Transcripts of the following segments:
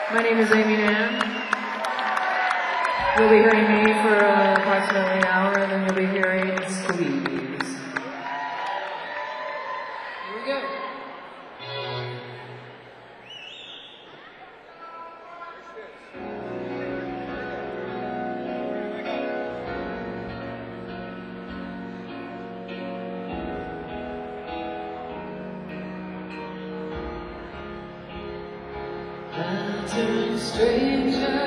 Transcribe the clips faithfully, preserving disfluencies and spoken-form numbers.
My name is Amy Mann. You'll be hearing me for uh, approximately an hour, and then you'll be hearing Squeeze. Here we go. A stranger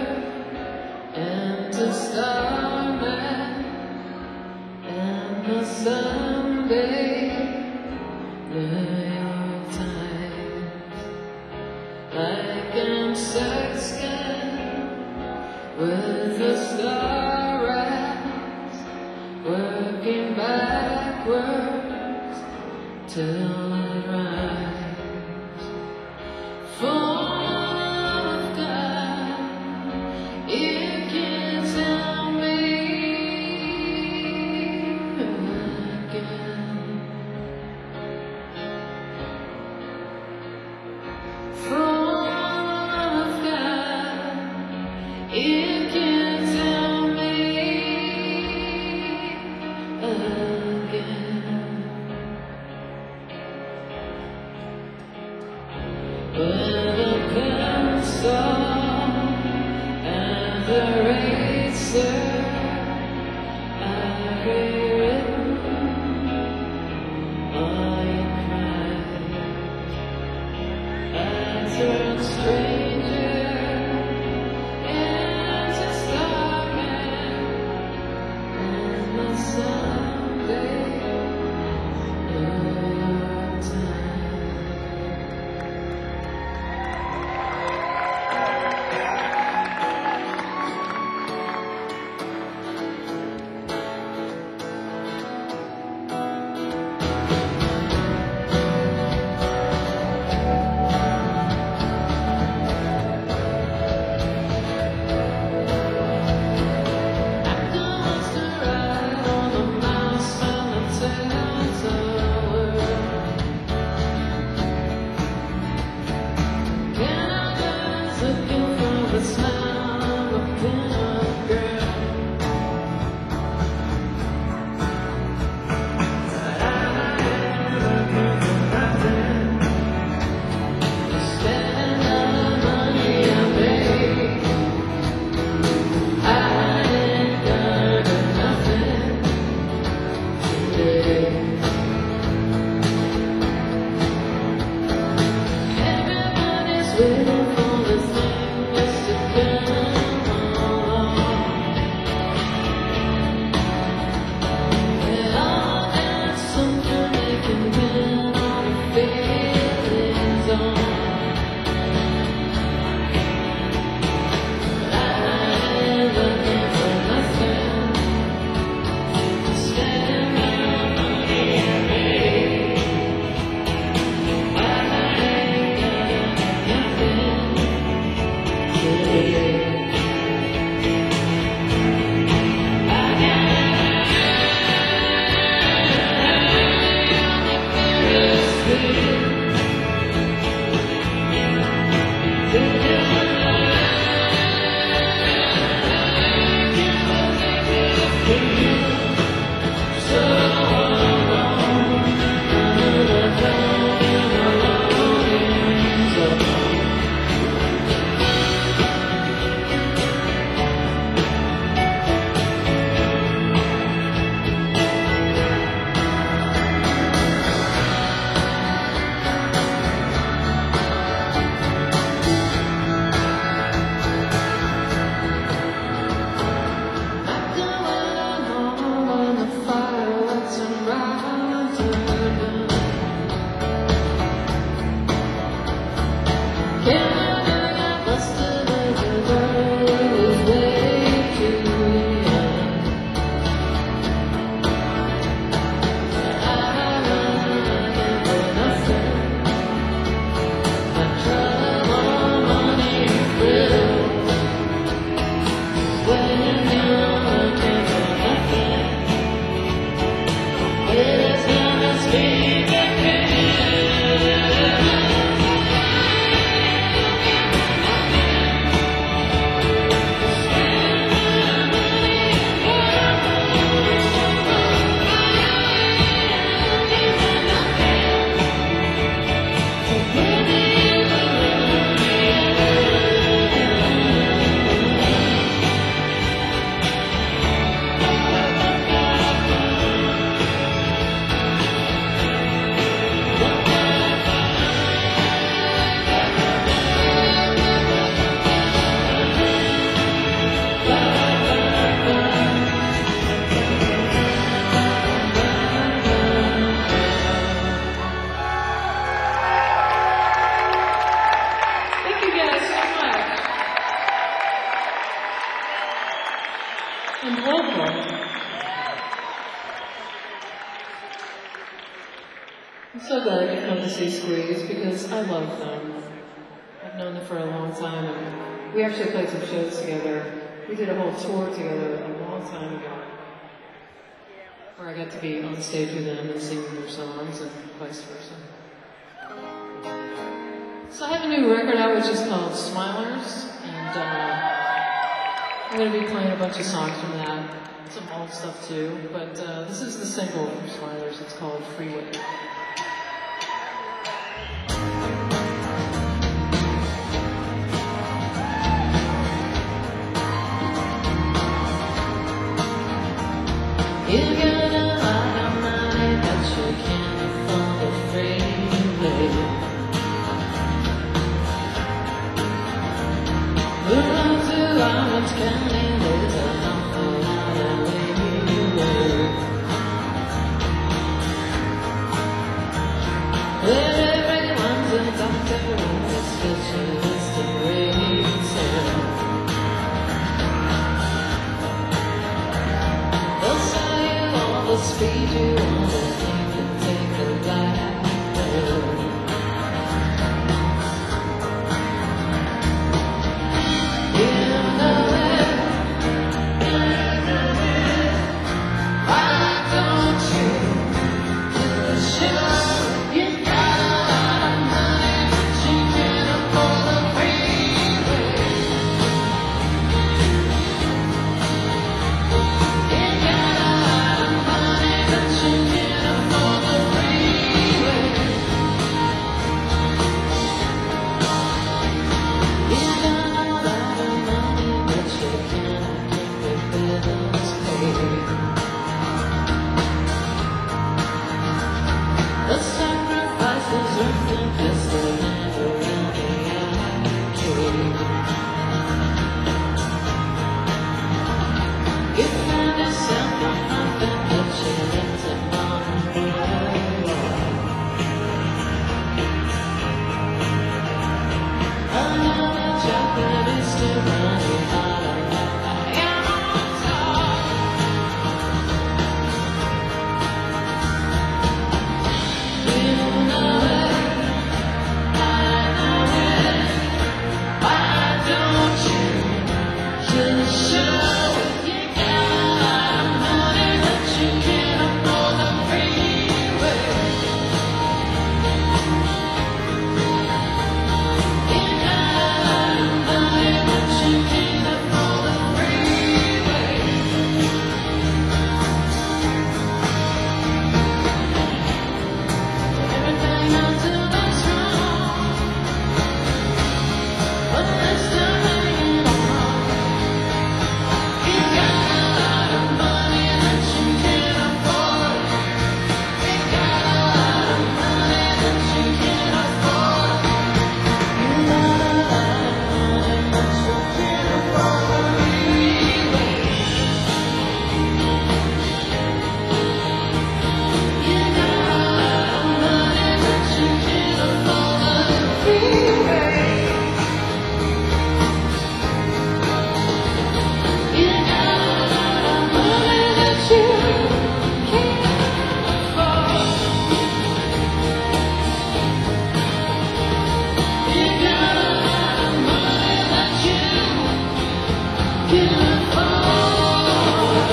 and a starman and a Sunday New York Times, like I'm sexting with a star eyes, working backwards till it rhymes. For So glad you come to see Squeeze because I love them. I've known them for a long time, and we actually played some shows together. We did a whole tour together a long time ago, where I got to be on stage with them and sing their songs and vice versa. So I have a new record out which is called Smilers, and uh, I'm going to be playing a bunch of songs from that, some old stuff too, but uh, this is the single from Smilers. It's called Freeway. You got a lot of money, but you can't afford a freeway. The road to Orange County, there's an awful lot of leeway. Where everyone's a doctor and a specialist in retail. They'll sell you all the speed you want, and you can take the light road. You know it, you know it. Why don't you just show you got a lot of money, but you can't afford the freeway. You got a lot of money, but you can't afford the freeway. You got a lot of money, but you can't keep your bills paid. The sacrifices are invested around the arcade. You find yourself on nothing, but you left it on the wall. Another job that is still running out of your top. You know it, I know it. Why don't you just show it? You got a lot of money, but you can't afford the freeway. You got a lot of money, but you can't afford the freeway. Everything I do that's wrong, but they're still hanging on. You got a lot of money that you can't afford. You got a lot of money that you can't afford. You got a lot of money that you can't afford the freeway. You got a lot of money that you can't afford the freeway. You got a lot of money that you can't afford. You got a lot of money that you can't afford.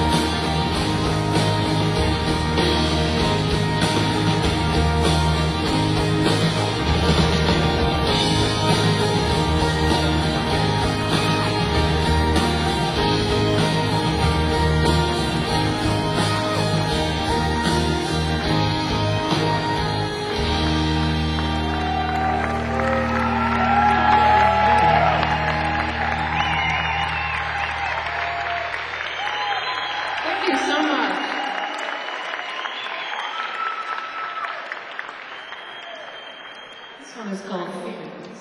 Thank you so much. This one is called Feelings.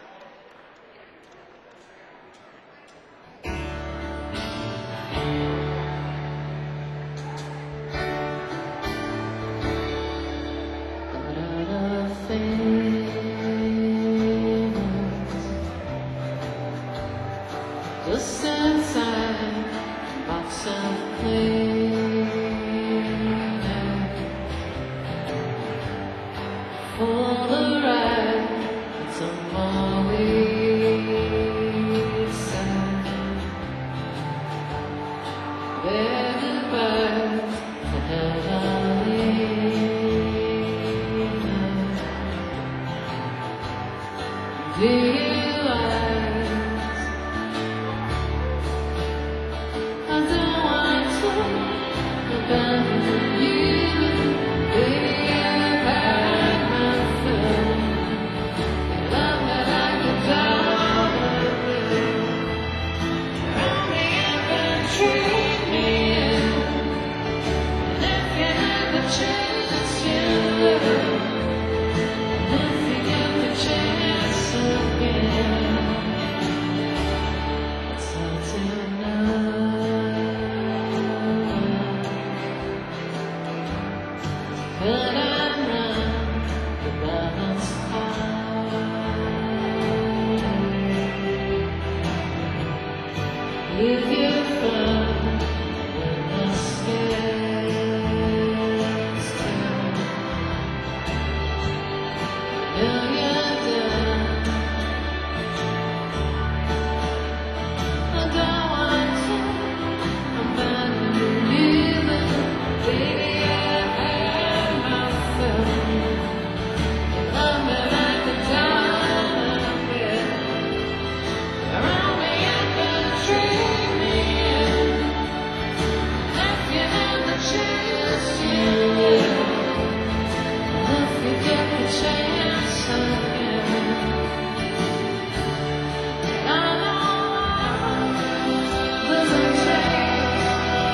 Got other feelings just inside a box of cleaning. realize I don't want to abandon you. Baby, I've had my fill. Love that I could die with. Round me up and treat me in. And if you had the chance, you would. If you get the chance again, it's not too late. But I'm not the balance high. If you find when the scales down, now you're down. I don't want to abandon you, baby. I had my fill. Love that I could die with. Around me up and treat me in. If you had the chance, you would. If you get the chance again, I know there's a chance.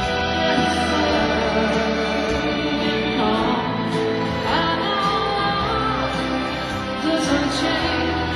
Oh, I know there's a chance.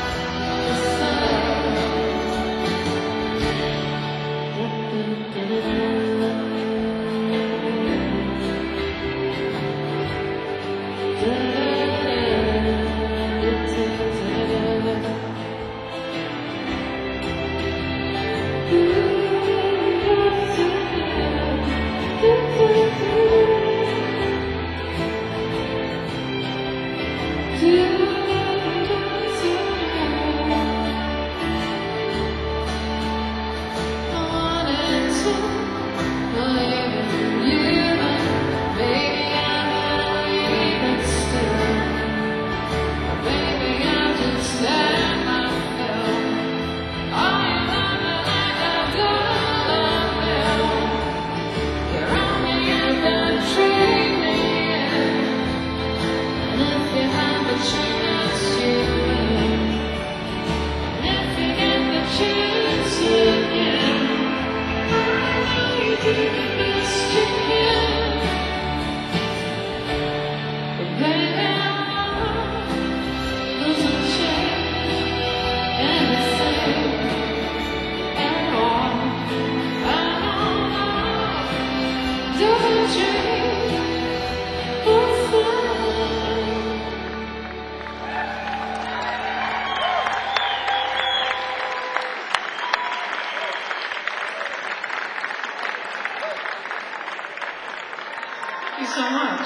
Thank you so much.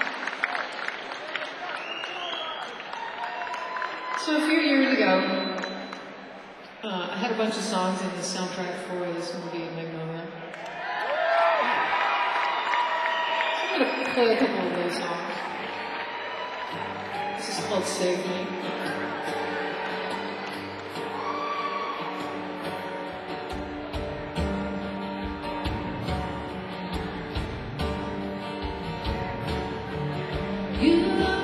So a few years ago, uh, I had a bunch of songs in the soundtrack for this movie, Magnolia. I'm going to play a couple of those songs. This is called Save Me. You look like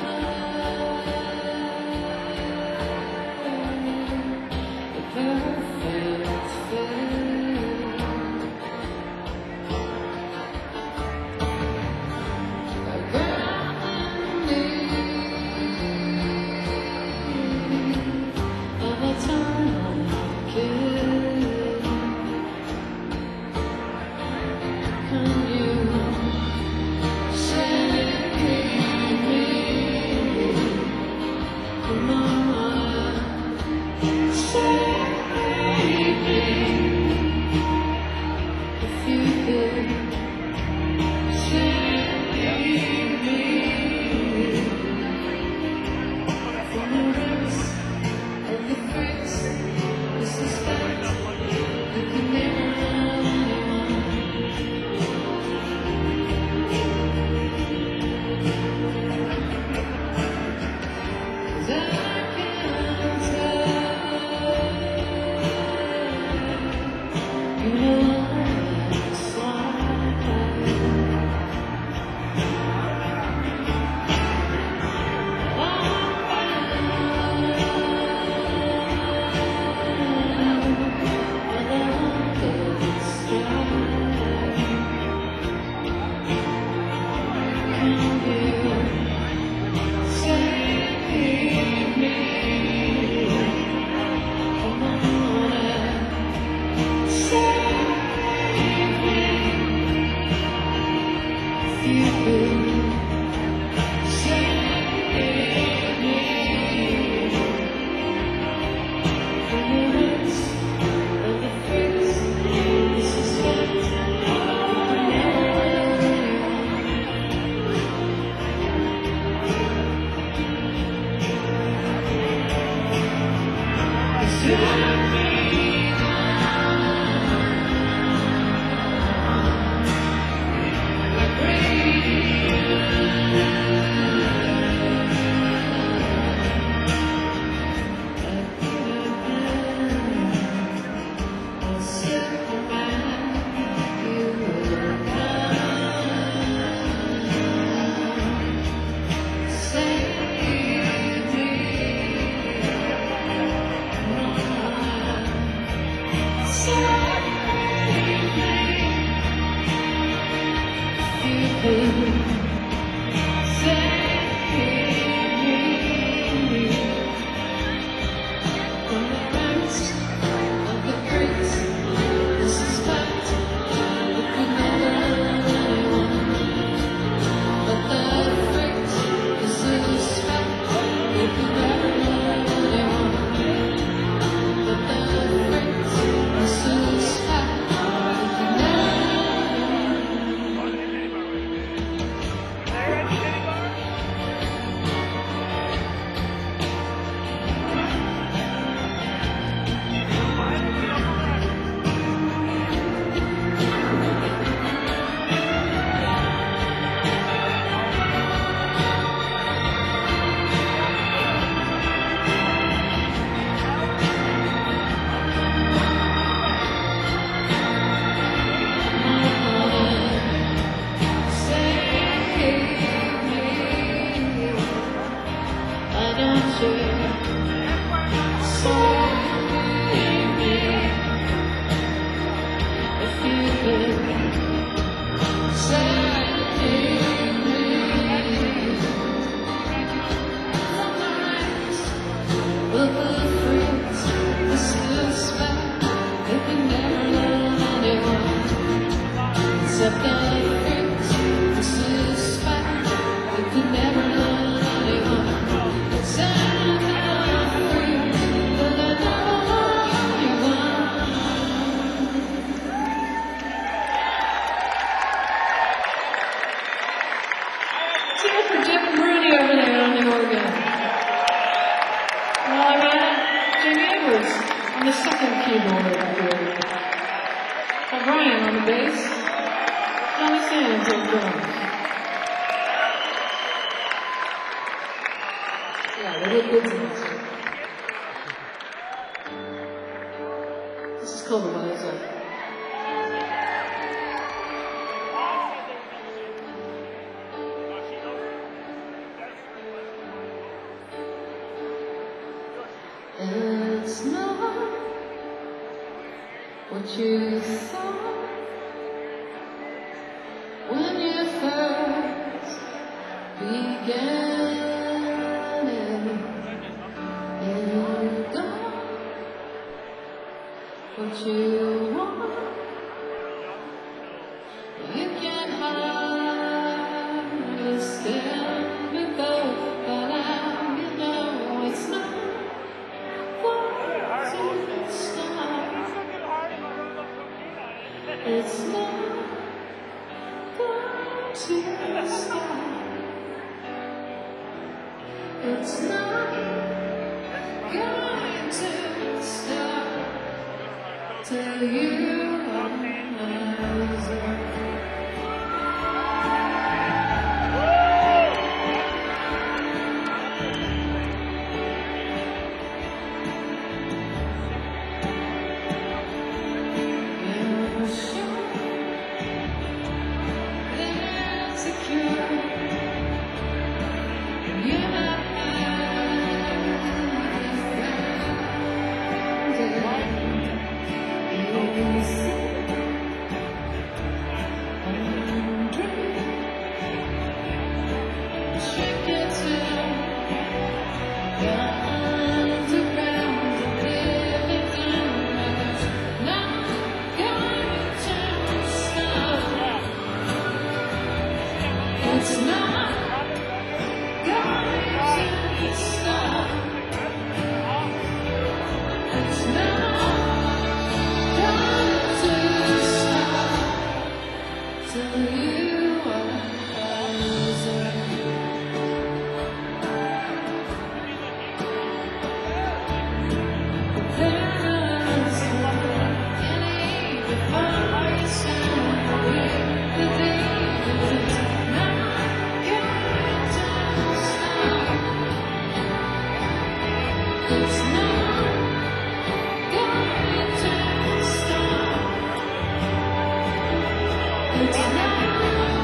the perfect fit. A girl in need of a time kiss. Can you save me? Come on, save me. If you could save me from the risk and the bricks, the suspect you can never love anyone. 'Cause I can't Except that this is fact. We could never love anyone. It's enough for you, but I don't love anyone. Let's hear it for Jim Bruni over there on the organ. Well, I got Jimmy Edwards on the second keyboard over here. Got Brian on the bass. Johnny Sands on drums. Yeah, they look good to us. This is called The Wise Up. It's not what you thought when you first began it. You got what you want. You can't hardly stand it though, but now you know it's not. It's not going to stop. It's not going to stop till you rise up. It's not going to stop. It's not going to stop till you rise up. There's any device in the day. It's not going to stop. It's not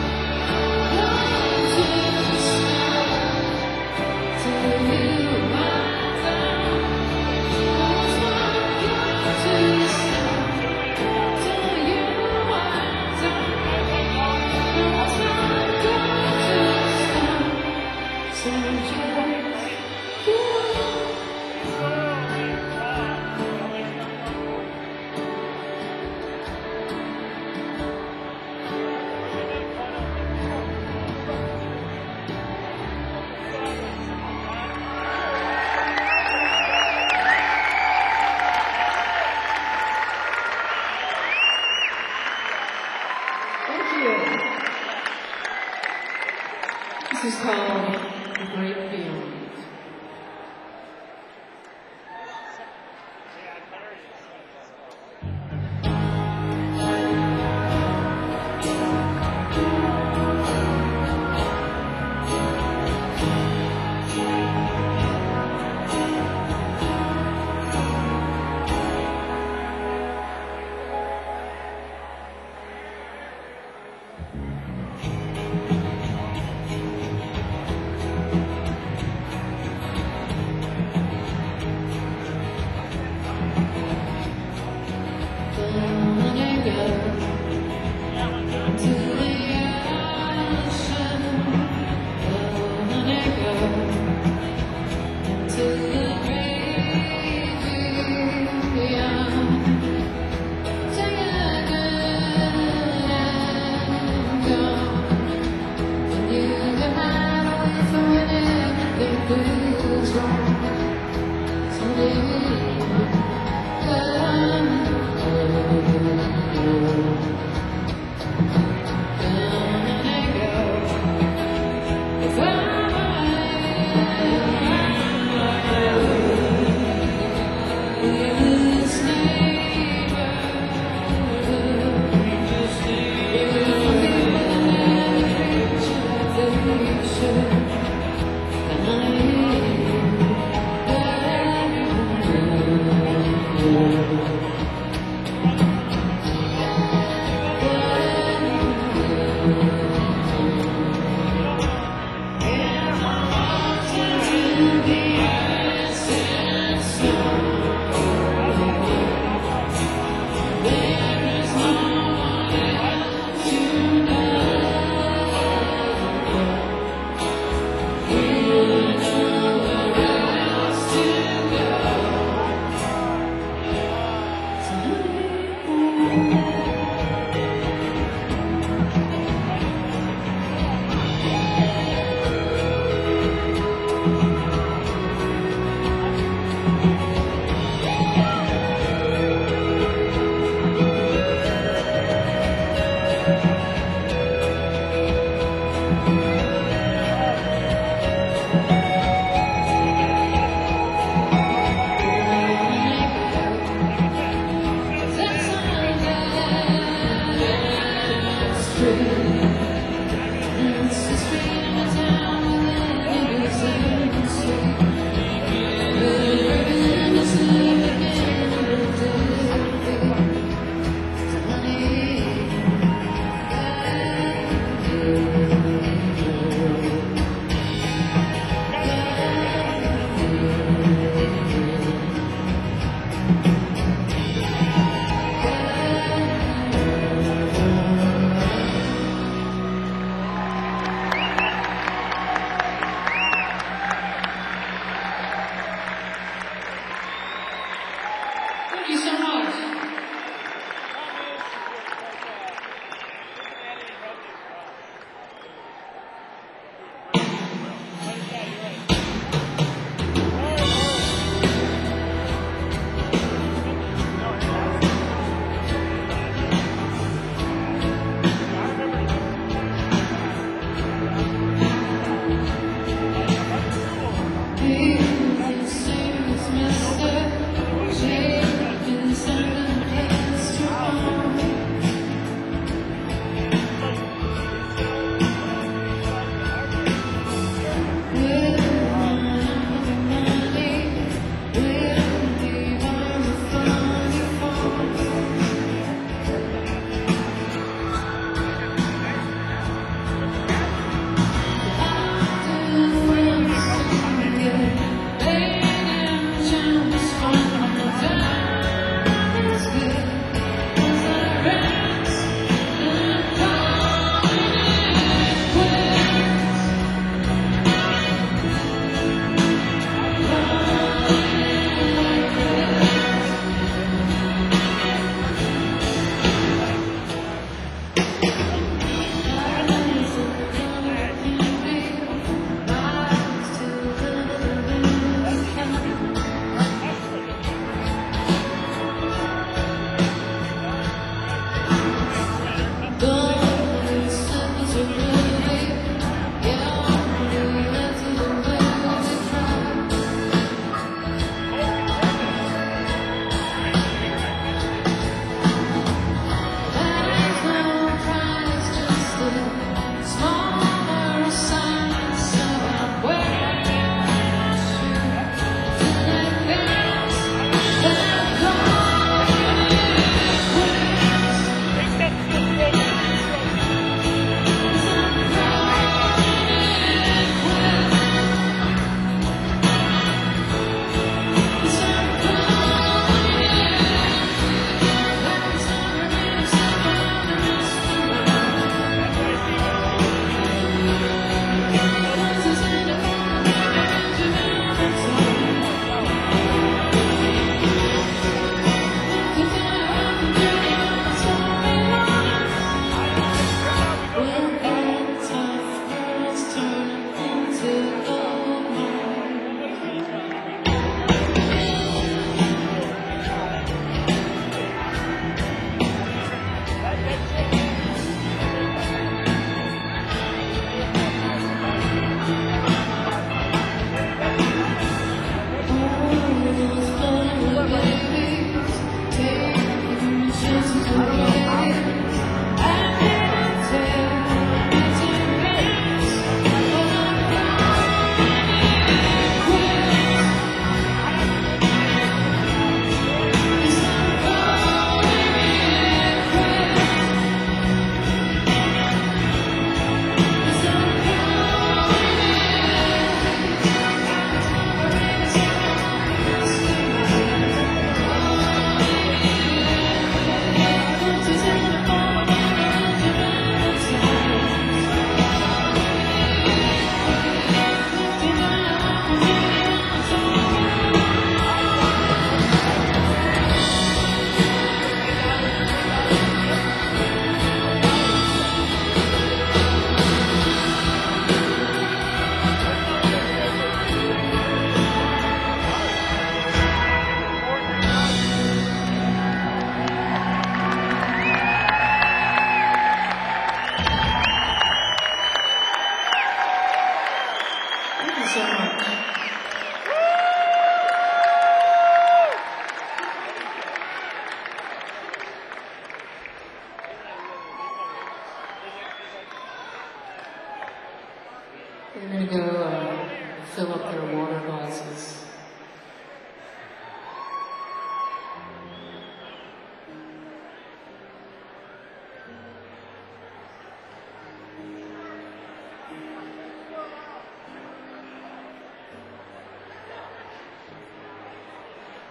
going to stop till you rise up. It's not going to stop till you rise up. It's not going to stop till you.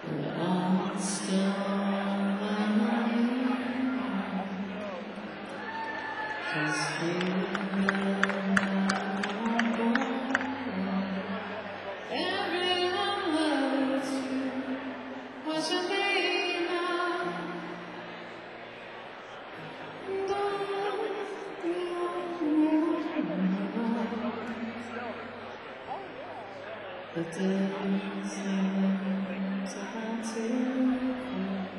but I'm still on my mind. 'Cause you everyone loves you. What's your name now? But days seem to have to go.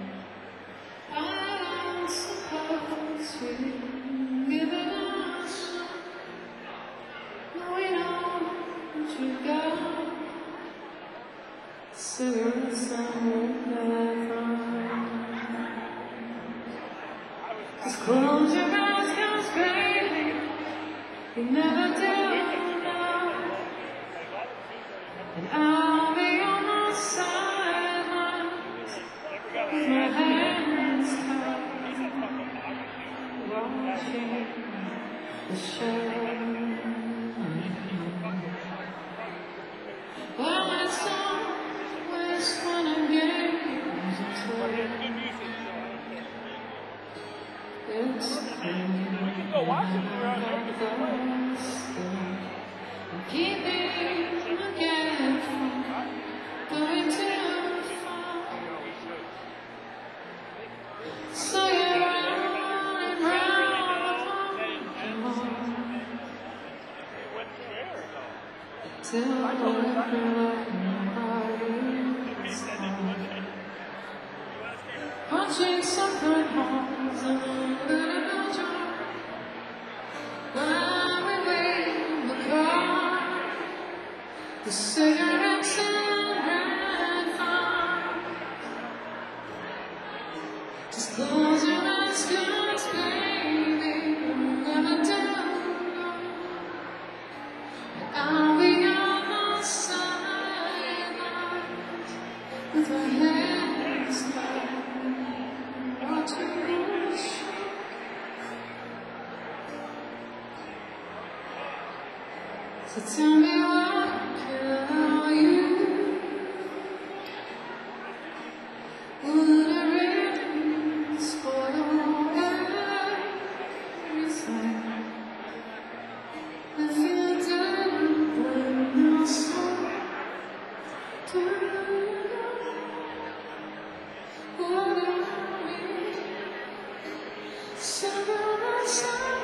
I'm supposed to give it a shot. Knowing all that you got. Cigarettes somewhere from. Just close your eyes, 'cause baby, you never do know. And I'll be on the sidelines with my hands tied, watching the show. Well, it's always fun and games until it's clear and keeping again from going too far. So you're running round and on till everybody's gone. Watching separate homes and little joy. While we wait in the car, the cigarettes and red fire. Just close your eyes, 'cause baby, you'll never do. And I'll be on the sidelines with my hands tied, watching the show. So tell me what can you would I really spoil everything if you didn't bring your soul to what I mean? Cigarettes and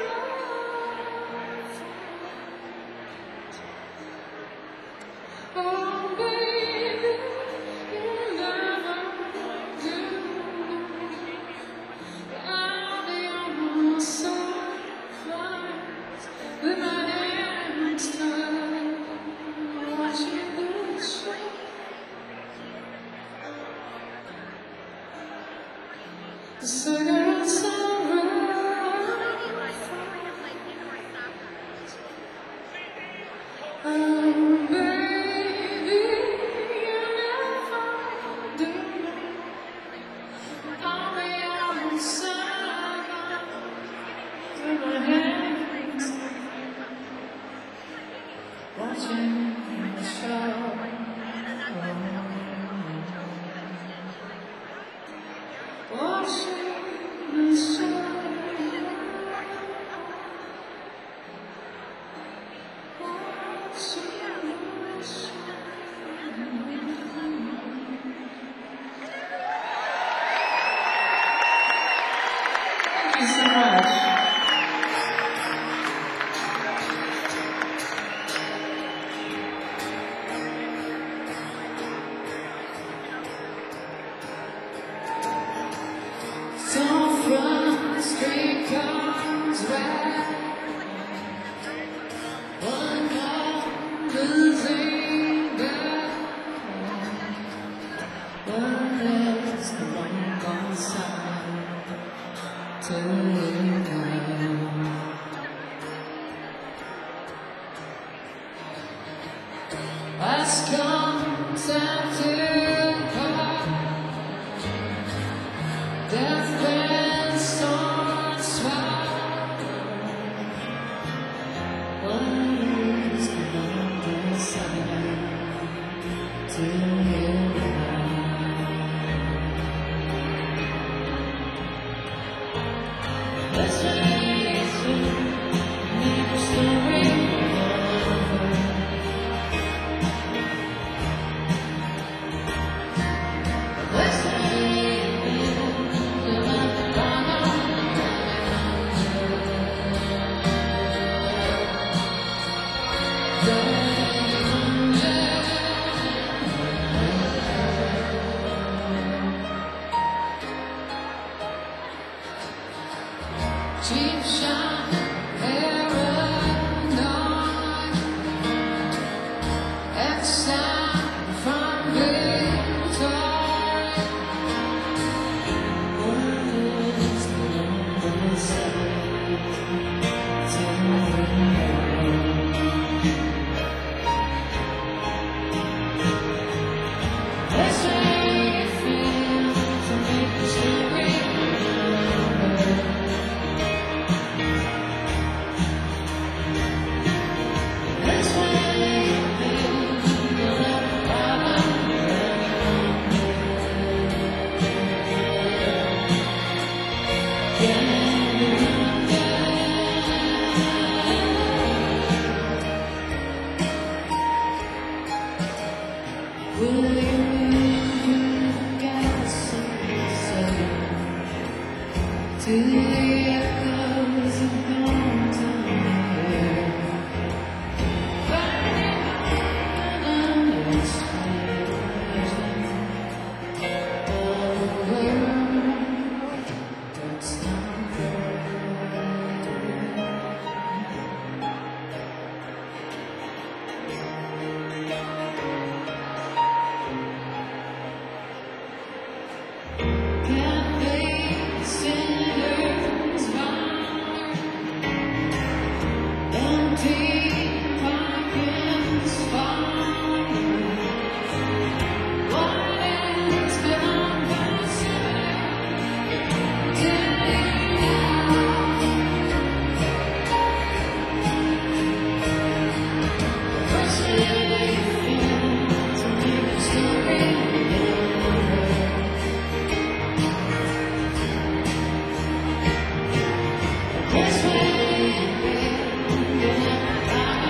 oh baby, you never do. I'll be on the sidelines with my hands tied, watching the show. The cigarettes are red. Oh baby, you never do. I'll be on the sidelines with my hands watching the show. Watching the show. Watching the show. Thank you so much. So from the street comes back, one more losing battle. One is the long gone side to you now. Has come time to part. Death bends storms swell. One is the longer side to you now. Let's face it, make a story over. Let's take it to the bottom. Cheap shot, paranoid, exile from victory. What is the number say to let's make it feel to make the story over. Let's make it feel like bottom. Yeah. Will you get some to the echoes of mountain air? Finding unexplained of a world that's not there. Can't they sinners find empty pockets fire? What is compensation now? First we feel to make a story over. Let's make it feel like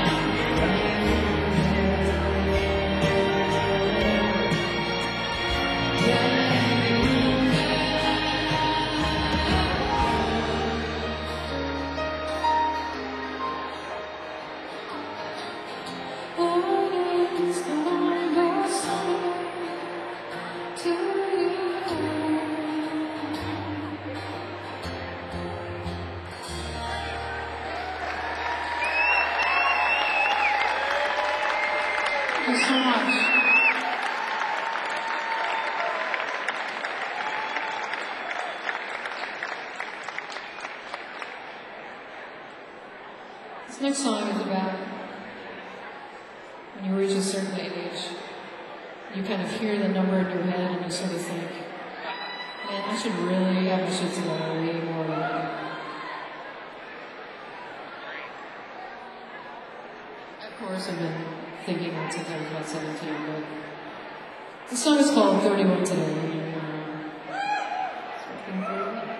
what is the number say to you? Thank you so much. This next song is about when you reach a certain age, you kind of hear the number in your head and you sort of think, man, I should really have my shit together way more than that. Of course, I've been thinking that since I was about seventeen, but the song is called thirty-one Today. And, uh, it's working for me.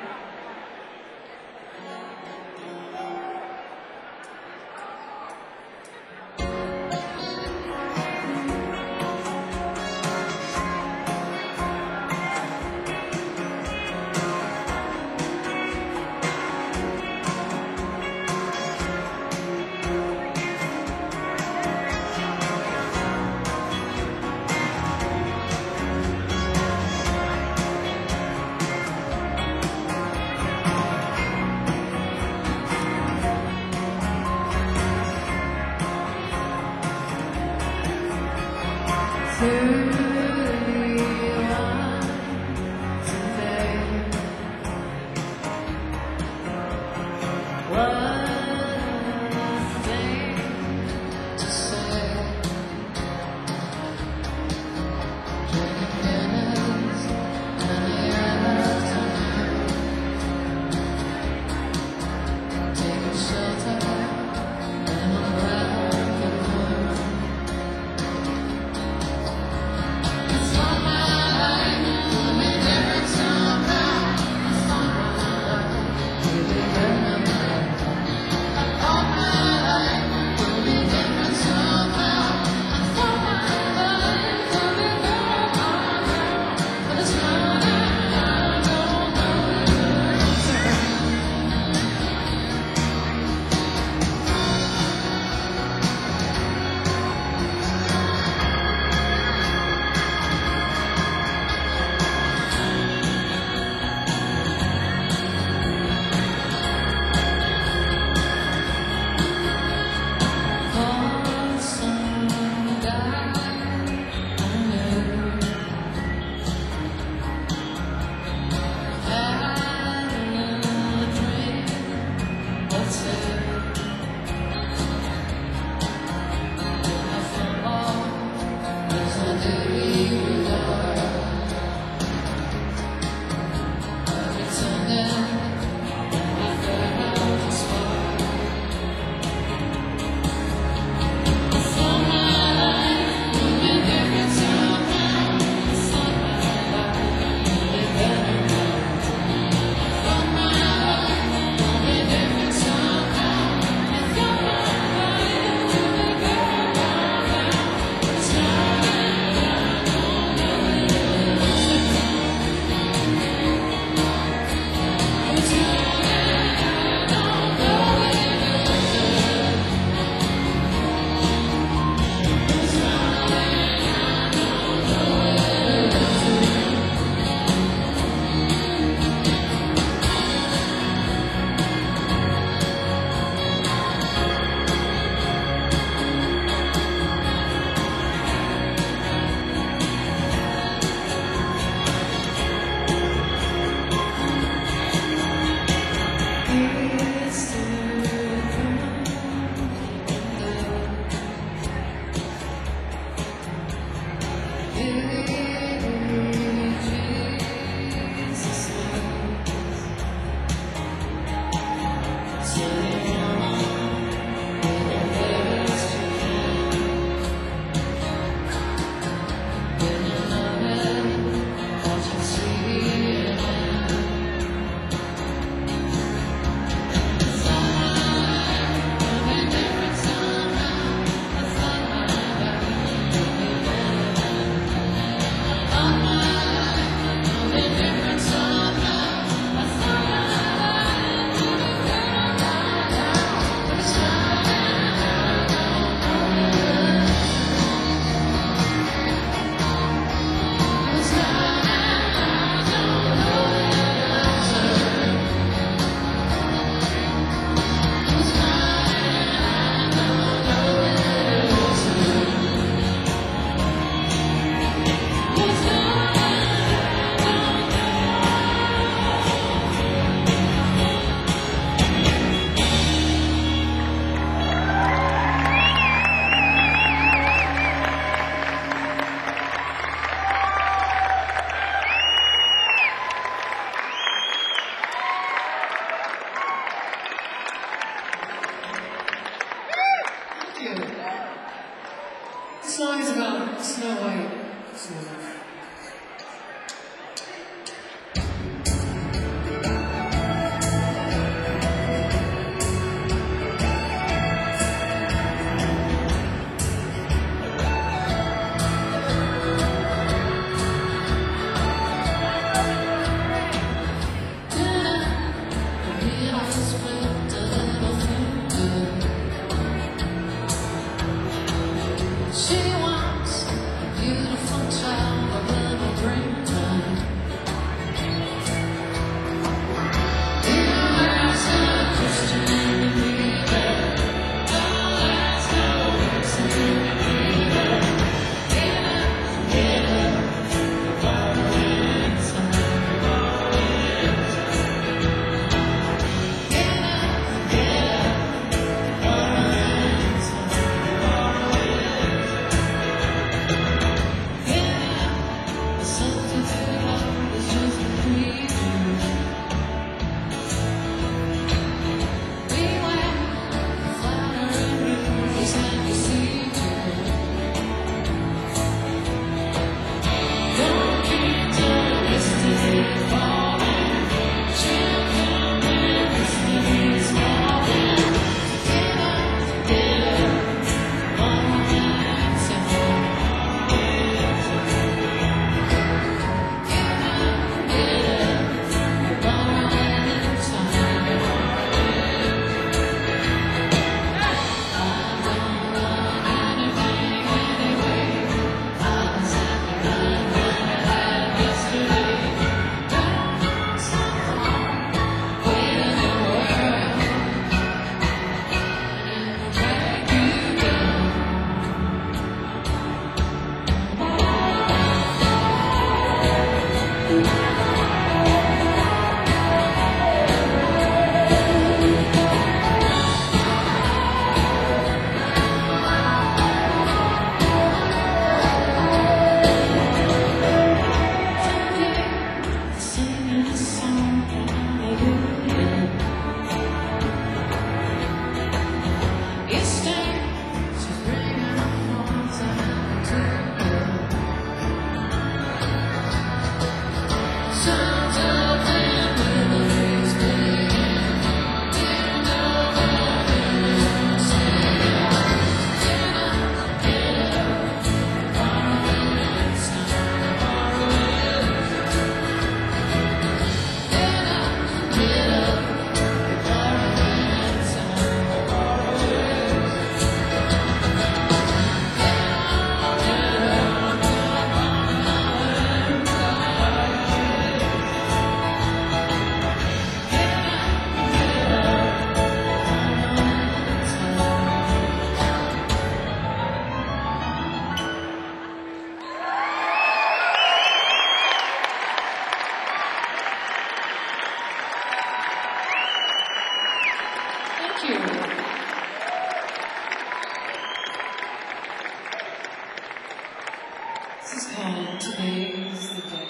This is called Today's the Day.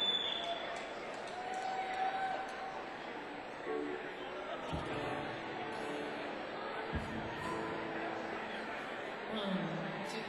One, two,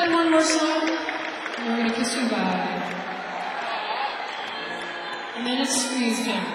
then one more song, and we're gonna kiss you goodbye. And then it's squeeze time.